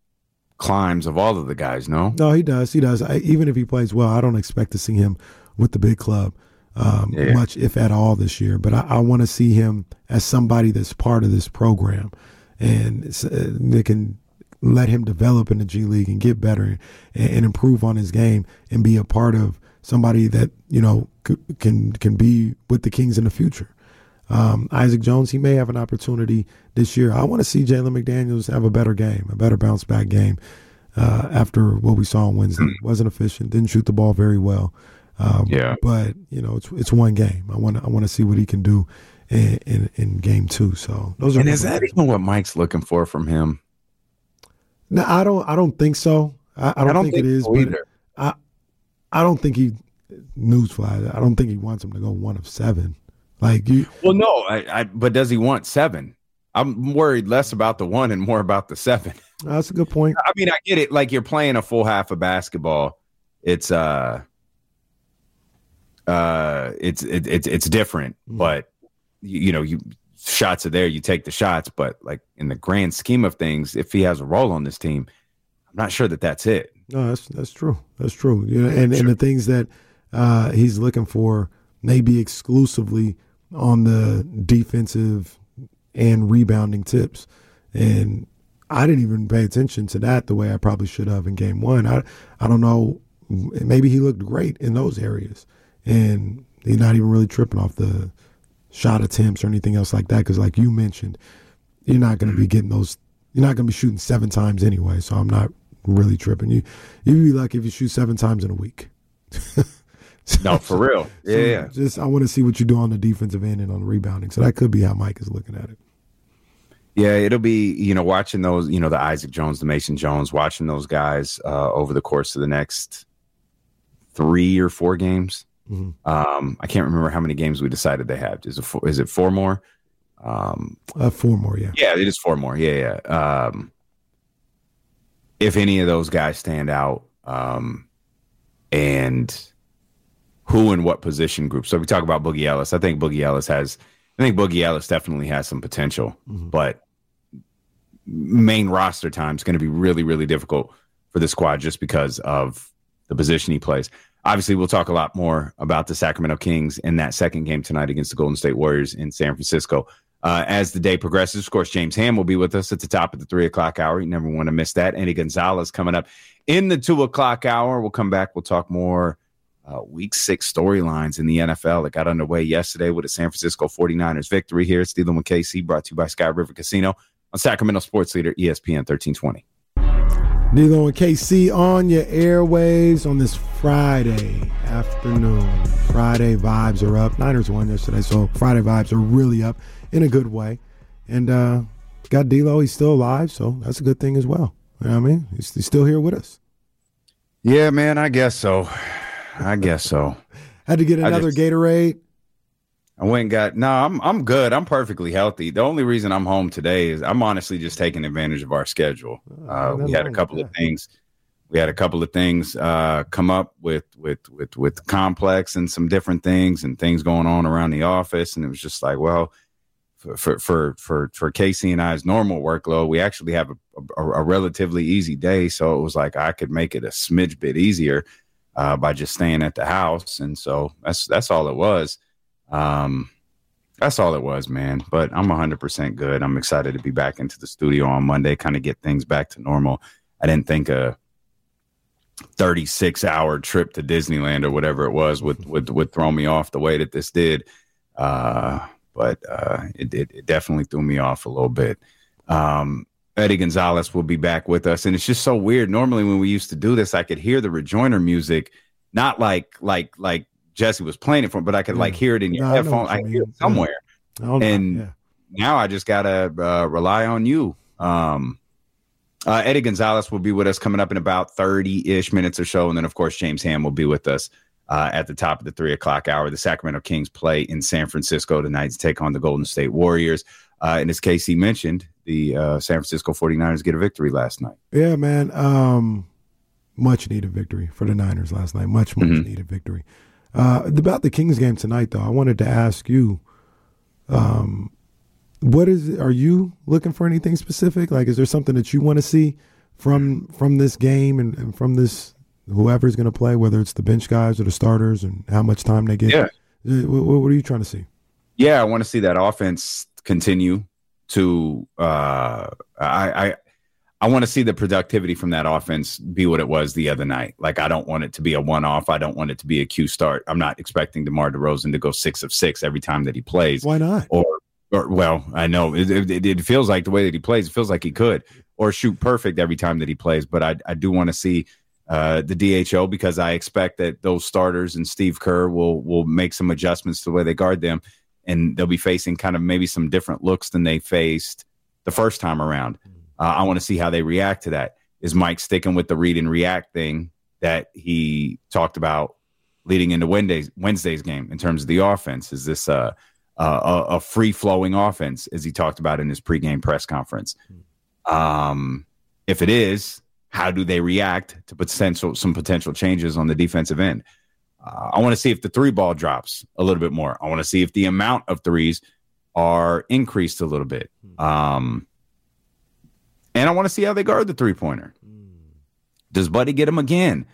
climbs of all of the guys, no? No, he does. He does. I, even if he plays well, I don't expect to see him with the big club um, yeah. much, if at all, this year. But I, I want to see him as somebody that's part of this program, and uh, they can let him develop in the G League and get better and, and improve on his game and be a part of somebody that, you know, c- can can be with the Kings in the future. Um, Isaac Jones, he may have an opportunity this year. I want to see Jalen McDaniels have a better game, a better bounce back game uh, after what we saw on Wednesday. Wasn't efficient, didn't shoot the ball very well. Um, yeah, but you know, it's it's one game. I want to I want to see what he can do in, in in game two. So those are. And is that even what Mike's looking for from him? No, I don't. I don't think so. I, I, don't, I don't think, think it is. So either. I I don't think he. Newsflash. I don't think he wants him to go one of seven. Like you. Well, no. I, I. But does he want seven? I'm worried less about the one and more about the seven. That's a good point. I mean, I get it. Like you're playing a full half of basketball. It's uh. Uh, it's it, it's it's different, mm. but you, you know, you shots are there. You take the shots, but like in the grand scheme of things, if he has a role on this team, I'm not sure that that's it. No, that's that's true. That's true. You know, and, and the things that uh, he's looking for may be exclusively on the defensive and rebounding tips, and I didn't even pay attention to that the way I probably should have in game one. I I don't know. Maybe he looked great in those areas. And he's not even really tripping off the shot attempts or anything else like that. Because like you mentioned, you're not going to be getting those. You're not going to be shooting seven times anyway. So I'm not really tripping. You you'd be lucky if you shoot seven times in a week. so, no, for real. Yeah. So yeah. Just I want to see what you do on the defensive end and on the rebounding. So that could be how Mike is looking at it. Yeah, it'll be, you know, watching those, you know, the Isaac Jones, the Mason Jones, watching those guys uh, over the course of the next three or four games. Mm-hmm. Um, I can't remember how many games we decided they had. Is it four, is it four more? Um, uh, four more, yeah. Yeah, it is four more. Yeah, yeah. Um, if any of those guys stand out, um, and who and what position group. So we talk about Boogie Ellis. I think Boogie Ellis has. I think Boogie Ellis definitely has some potential, mm-hmm. but main roster time is going to be really, really difficult for the squad just because of the position he plays. Obviously, we'll talk a lot more about the Sacramento Kings in that second game tonight against the Golden State Warriors in San Francisco. Uh, as the day progresses, of course, James Ham will be with us at the top of the three o'clock hour. You never want to miss that. Eddie Gonzalez coming up in the two o'clock hour. We'll come back. We'll talk more uh, week six storylines in the N F L that got underway yesterday with a San Francisco forty-niners victory here. It's Dealing with K C, brought to you by Sky River Casino on Sacramento Sports Leader E S P N thirteen twenty. Dealing with K C on your airwaves on this Friday afternoon. Friday vibes are up. Niners won yesterday, so Friday vibes are really up in a good way. And uh, got D-Lo, he's still alive, so that's a good thing as well. You know what I mean? He's, he's still here with us. Yeah, man, I guess so. I guess so. Had to get another just, Gatorade. I went and got, no, I'm I'm good. I'm perfectly healthy. The only reason I'm home today is I'm honestly just taking advantage of our schedule. Uh, we had a couple of things. We had a couple of things uh, come up with, with, with, with Complex and some different things and things going on around the office. And it was just like, well, for, for, for, for, for Casey and I's normal workload, we actually have a, a, a relatively easy day. So it was like, I could make it a smidge bit easier uh, by just staying at the house. And so that's, that's all it was. Um, that's all it was, man. But I'm one hundred percent good. I'm excited to be back into the studio on Monday, kind of get things back to normal. I didn't think a thirty-six hour trip to Disneyland or whatever it was would would, would throw me off the way that this did. Uh, but uh, it, it, it definitely threw me off a little bit. Um, Eddie Gonzalez will be back with us. And it's just so weird. Normally when we used to do this, I could hear the rejoinder music, not like like like Jesse was playing it from, but I could like hear it in your no, headphone. I, I hear it somewhere. Yeah. And yeah. Now I just got to uh, rely on you. Um, uh, Eddie Gonzalez will be with us coming up in about thirty-ish minutes or so. And then, of course, James Ham will be with us uh, at the top of the three o'clock hour. The Sacramento Kings play in San Francisco tonight to take on the Golden State Warriors. Uh, and as K C mentioned, the uh, San Francisco forty-niners get a victory last night. Yeah, man. Um, much needed victory for the Niners last night. Much, much mm-hmm. needed victory. Uh, about the Kings game tonight, though, I wanted to ask you, um, what is? Are you looking for anything specific? Like, is there something that you want to see from from this game and, and from this whoever's going to play, whether it's the bench guys or the starters, and how much time they get? Yeah. What, what are you trying to see? Yeah, I want to see that offense continue to. Uh, I, I I want to see the productivity from that offense be what it was the other night. Like, I don't want it to be a one-off. I don't want it to be a Q start. I'm not expecting DeMar DeRozan to go six of six every time that he plays. Why not? Or, or well, I know it, it, it feels like the way that he plays, it feels like he could, or shoot perfect every time that he plays. But I, I do want to see uh, the D H O, because I expect that those starters and Steve Kerr will will make some adjustments to the way they guard them, and they'll be facing kind of maybe some different looks than they faced the first time around. Uh, I want to see how they react to that. Is Mike sticking with the read and react thing that he talked about leading into Wednesday's, Wednesday's game in terms of the offense? Is this a, a, a free-flowing offense, as he talked about in his pregame press conference? Um, if it is, how do they react to potential some potential changes on the defensive end? Uh, I want to see if the three ball drops a little bit more. I want to see if the amount of threes are increased a little bit. Um, And I want to see how they guard the three-pointer. Does Buddy get him again?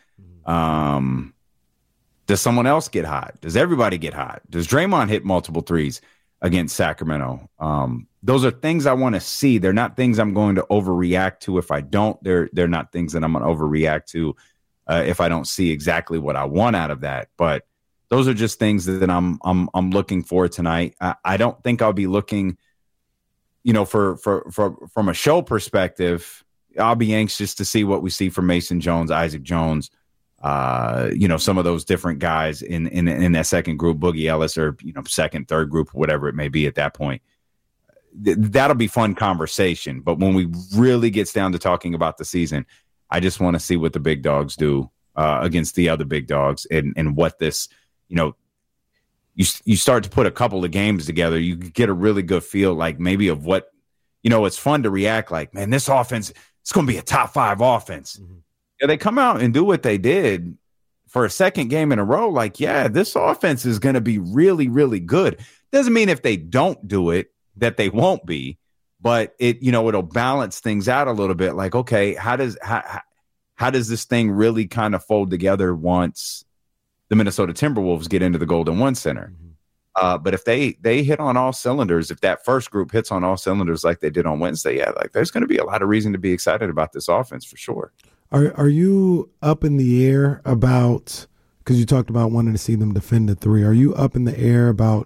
Um, does someone else get hot? Does everybody get hot? Does Draymond hit multiple threes against Sacramento? Um, those are things I want to see. They're not things I'm going to overreact to if I don't. They're, they're not things that I'm going to overreact to uh, if I don't see exactly what I want out of that. But those are just things that I'm I'm I'm looking for tonight. I, I don't think I'll be looking – you know, for, for, for, from a show perspective, I'll be anxious to see what we see from Mason Jones, Isaac Jones, uh, you know, some of those different guys in, in, in that second group, Boogie Ellis, or, you know, second, third group, whatever it may be at that point. Th- that'll be fun conversation. But when we really gets down to talking about the season, I just want to see what the big dogs do uh, against the other big dogs, and, and what this, you know, You you start to put a couple of games together, you get a really good feel, like maybe of what, you know, it's fun to react like, man, this offense, it's going to be a top five offense. Mm-hmm. Yeah, they come out and do what they did for a second game in a row. Like, yeah, this offense is going to be really, really good. Doesn't mean if they don't do it that they won't be, but it, you know, it'll balance things out a little bit. Like, okay, how does, how, how does this thing really kind of fold together once the Minnesota Timberwolves get into the Golden One Center? Mm-hmm. Uh, but if they they hit on all cylinders, if that first group hits on all cylinders like they did on Wednesday, yeah, like there's going to be a lot of reason to be excited about this offense for sure. Are are you up in the air about, because you talked about wanting to see them defend the three, are you up in the air about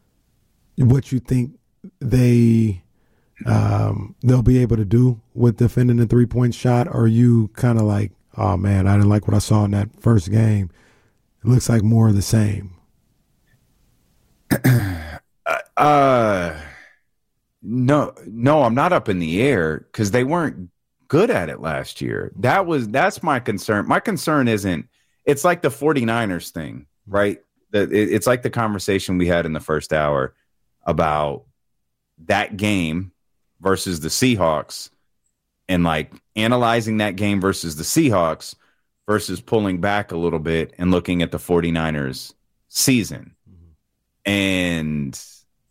what you think they um, they'll be able to do with defending the three-point shot? Or are you kind of like, oh, man, I didn't like what I saw in that first game. It looks like more of the same. uh, no, no, I'm not up in the air, because they weren't good at it last year. That was that's my concern. My concern isn't. It's like the 49ers thing, right? That it, it's like the conversation we had in the first hour about that game versus the Seahawks, and like analyzing that game versus the Seahawks versus pulling back a little bit and looking at the 49ers season. Mm-hmm. And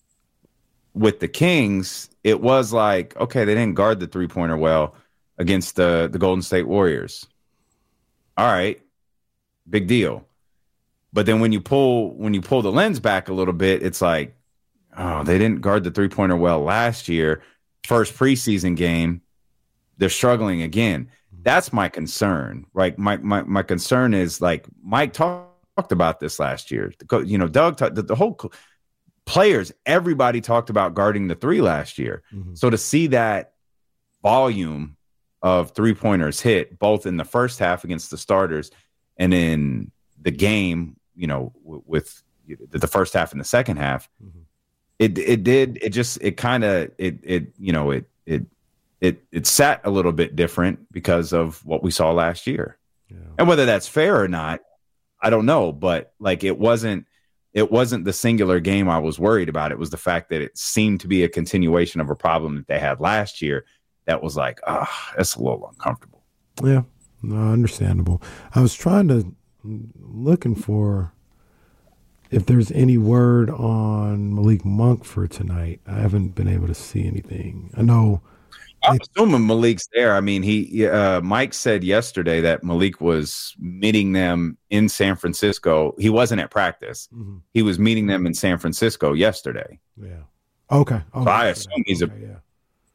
with the Kings, it was like, okay, they didn't guard the three-pointer well against the, the Golden State Warriors. All right, big deal. But then when you pull when you pull the lens back a little bit, it's like, oh, they didn't guard the three-pointer well last year. First preseason game, they're struggling again. That's my concern, right? My my my concern is, like, Mike talked about this last year. The, you know, Doug, talk, the, the whole players, everybody talked about guarding the three last year. Mm-hmm. So to see that volume of three-pointers hit both in the first half against the starters and in the game, you know, w- with the first half and the second half, mm-hmm. it it did it just it kind of it it you know it it. It it sat a little bit different because of what we saw last year. Yeah. And whether that's fair or not, I don't know. But like it wasn't it wasn't the singular game I was worried about. It was the fact that it seemed to be a continuation of a problem that they had last year that was like, ah, oh, that's a little uncomfortable. Yeah, no, understandable. I was trying to looking for if there's any word on Malik Monk for tonight. I haven't been able to see anything. I know. I'm assuming Malik's there. I mean, he uh, Mike said yesterday that Malik was meeting them in San Francisco. He wasn't at practice. Mm-hmm. He was meeting them in San Francisco yesterday. Yeah. Okay. okay. So I assume he's okay, a. Yeah.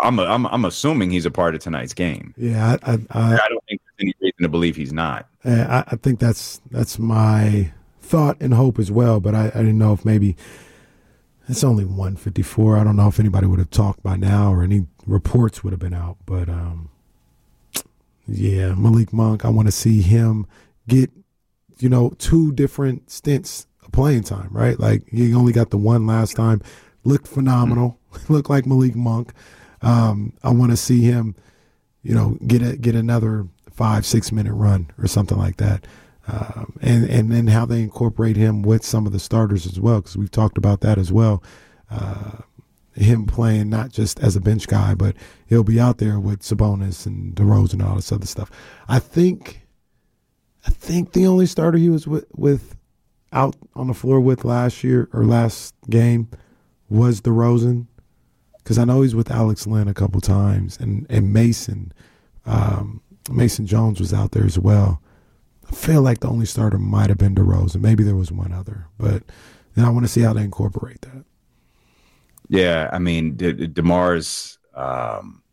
I'm a, I'm I'm assuming he's a part of tonight's game. Yeah, I I, I, I don't think there's any reason to believe he's not. I, I think that's that's my thought and hope as well. But I, I didn't know if maybe it's only one fifty-four. I don't know if anybody would have talked by now or any reports would have been out. But um, yeah, Malik Monk. I want to see him get, you know, two different stints of playing time. Right, like he only got the one last time. Looked phenomenal. Mm-hmm. Looked like Malik Monk. Um, I want to see him, you know, get a, get another five, six minute run or something like that. Um, and, and then how they incorporate him with some of the starters as well, because we've talked about that as well. Uh, him playing not just as a bench guy, but he'll be out there with Sabonis and DeRozan and all this other stuff. I think, I think the only starter he was with, with out on the floor with last year or last game was DeRozan. Because I know he's with Alex Len a couple times, and and Mason, um, Mason Jones was out there as well. I feel like the only starter might have been DeRozan. Maybe there was one other, but then I want to see how they incorporate that. Yeah, I mean, De- De- DeMar's, um,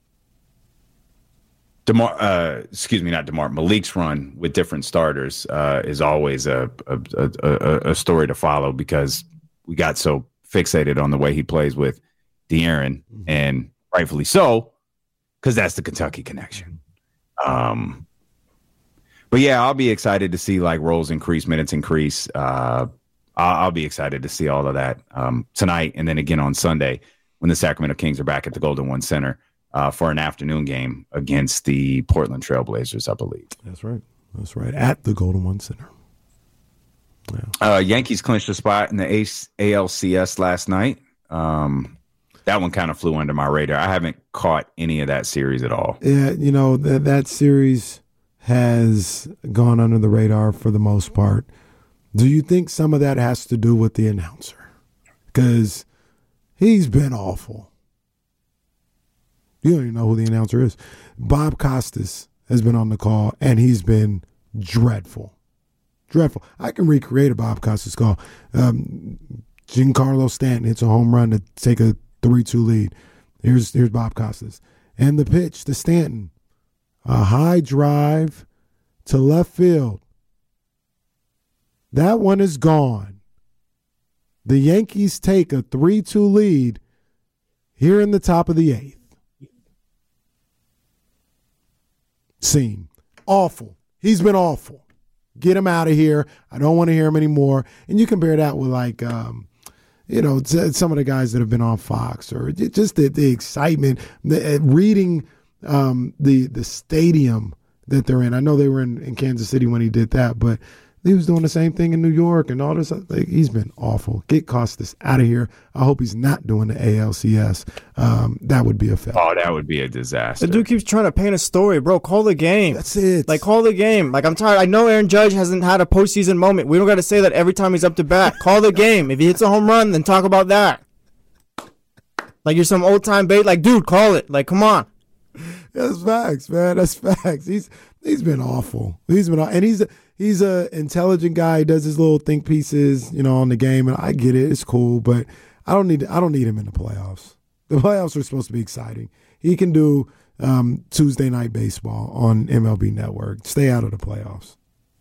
DeMar, uh, excuse me, not DeMar, Malik's run with different starters uh, is always a a, a a story to follow, because we got so fixated on the way he plays with De'Aaron, and rightfully so, because that's the Kentucky connection. Um, but yeah, I'll be excited to see like roles increase, minutes increase. Uh, I'll, I'll be excited to see all of that um, tonight, and then again on Sunday when the Sacramento Kings are back at the Golden One Center uh, for an afternoon game against the Portland Trailblazers, I believe. That's right. That's right. At the Golden One Center. Yeah. Uh, Yankees clinched a spot in the A L C S last night. Um, That one kind of flew under my radar. I haven't caught any of that series at all. Yeah, you know, that that series has gone under the radar for the most part. Do you think some of that has to do with the announcer? Because he's been awful. You don't even know who the announcer is. Bob Costas has been on the call, and he's been dreadful. Dreadful. I can recreate a Bob Costas call. Um, Giancarlo Stanton hits a home run to take a three two lead. Here's here's Bob Costas. And the pitch to Stanton. A high drive to left field. That one is gone. The Yankees take a three two lead here in the top of the eighth. Scene. Awful. He's been awful. Get him out of here. I don't want to hear him anymore. And you compare that with like um, you know, some of the guys that have been on Fox, or just the, the excitement, the, reading um, the the stadium that they're in. I know they were in, in Kansas City when he did that, but he was doing the same thing in New York and all this. Like, he's been awful. Get Costas out of here. I hope he's not doing the A L C S. Um, that would be a fail. Oh, that would be a disaster. The dude keeps trying to paint a story, bro. Call the game. That's it. Like, call the game. Like, I'm tired. I know Aaron Judge hasn't had a postseason moment. We don't got to say that every time he's up to bat. Call the game. If he hits a home run, then talk about that. Like, you're some old time bait. Like, dude, call it. Like, come on. That's facts, man. That's facts. He's he's been awful. He's been and he's he's a intelligent guy. He does his little think pieces, you know, on the game, and I get it. It's cool, but I don't need I don't need him in the playoffs. The playoffs are supposed to be exciting. He can do um, Tuesday night baseball on M L B Network. Stay out of the playoffs.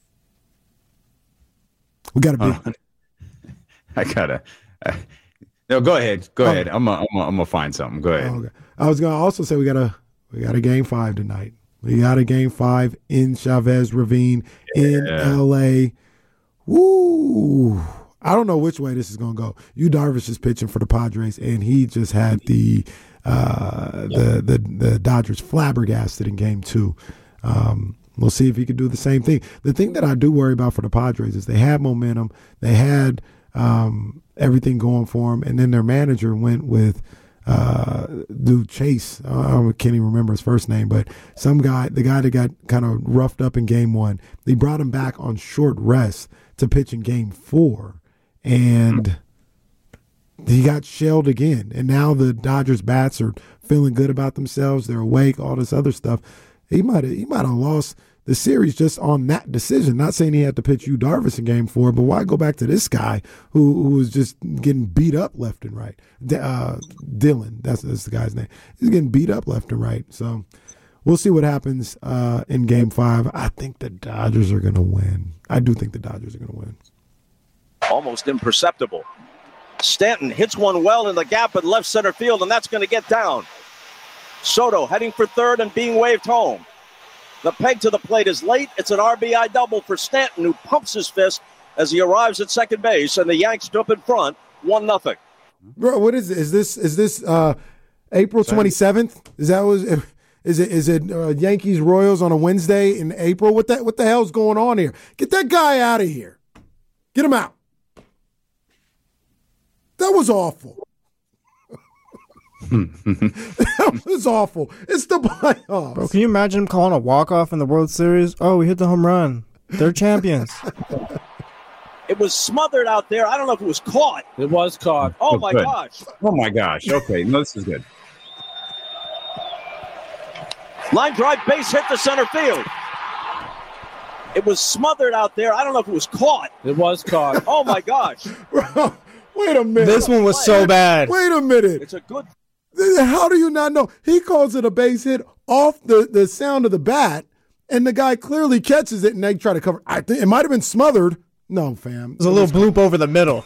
We got a big. Uh, I gotta. Uh, no, go ahead. Go oh. ahead. I'm gonna I'm I'm find something. Go ahead. Oh, okay. I was gonna also say we got a we got a game five tonight. We got a game five in Chavez Ravine yeah. in L A. Woo! I don't know which way this is gonna go. Yu Darvish is pitching for the Padres, and he just had the uh, the, the the Dodgers flabbergasted in game two. Um, we'll see if he could do the same thing. The thing that I do worry about for the Padres is they had momentum, they had um, everything going for them, and then their manager went with uh, dude Chase. I can't even remember his first name, but some guy, the guy that got kind of roughed up in game one, they brought him back on short rest to pitch in game four. And he got shelled again. And now the Dodgers bats are feeling good about themselves. They're awake, all this other stuff. He might have he might have lost the series just on that decision. Not saying he had to pitch Yu Darvish in game four, but why go back to this guy who, who was just getting beat up left and right? Uh, Dylan, that's, that's the guy's name. He's getting beat up left and right. So we'll see what happens uh, in game five. I think the Dodgers are going to win. I do think the Dodgers are going to win. Almost imperceptible. Stanton hits one well in the gap at left center field, and that's going to get down. Soto heading for third and being waved home. The peg to the plate is late. It's an R B I double for Stanton, who pumps his fist as he arrives at second base, and the Yanks jump in front, one nothing. Bro, what is it? Is this is this uh, April twenty-seventh? Is that was is it is it uh, Yankees Royals on a Wednesday in April? What that what the hell's going on here? Get that guy out of here. Get him out. That was awful. That was awful. It's the playoffs. Bro, can you imagine him calling a walk-off in the World Series? Oh, we hit the home run. They're champions. It was smothered out there. I don't know if it was caught. It was caught. Oh, Oh, my good. gosh. Oh my gosh. Okay, no, this is good. Line drive, base hit to center field. It was smothered out there. I don't know if it was caught. It was caught. Oh, my gosh. Bro, wait a minute. This one was so bad. Wait a minute. It's a good. How do you not know? He calls it a base hit off the, the sound of the bat, and the guy clearly catches it, and they try to cover. I think it might have been smothered. No, fam. There's a little bloop over the middle.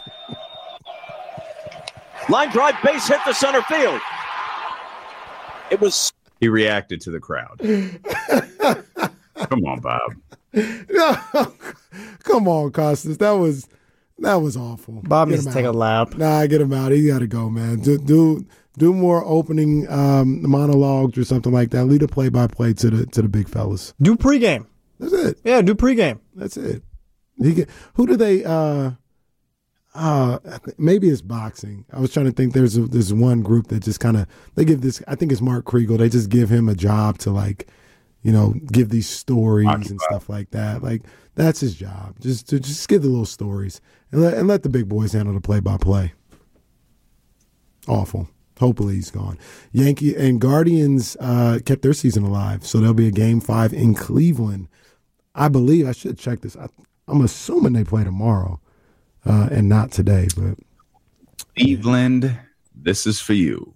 Line drive, base hit to center field. It was. He reacted to the crowd. Come on, Bob. No, come on, Costas. That was that was awful. Bob Get needs him to take out. a lap. Nah, get him out. He got to go, man. Do do do more opening um, monologues or something like that. Lead a play by play to the to the big fellas. Do pregame. That's it. Yeah, do pregame. That's it. He get, who do they? Uh, uh, maybe it's boxing. I was trying to think. There's a, there's one group that just kind of they give this. I think it's Mark Kriegel. They just give him a job to like, you know, give these stories and stuff like that. Like that's his job. Just to just give the little stories and let and let the big boys handle the play by play. Awful. Hopefully he's gone. Yankee and Guardians uh, kept their season alive, so there'll be a game five in Cleveland. I believe I should check this. I, I'm assuming they play tomorrow uh, and not today, but Cleveland, this is for you.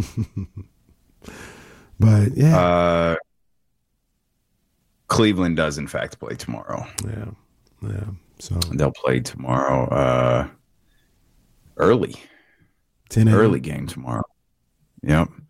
but yeah, Uh, Cleveland does in fact play tomorrow. yeah, yeah. So They'll play tomorrow uh, early. ten a.m. Early game tomorrow. Yep.